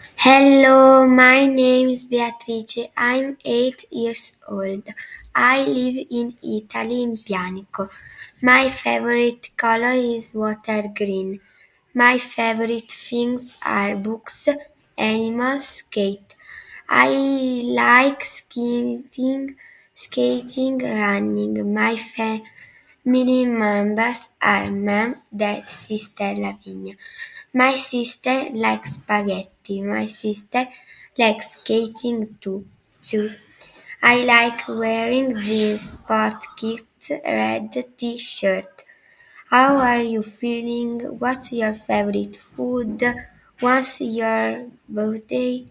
Hello, my name is Beatrice. I'm 8 years old. I live in Italy, in Pianico. My favorite color is water green. My favorite things are books, animals, skate. I like skating, running. My family members are mom, dad, sister Lavinia. My sister likes spaghetti. My sister likes skating too. I like wearing jeans, sport kit, red t-shirt. How are you feeling? What's your favorite food? What's your birthday?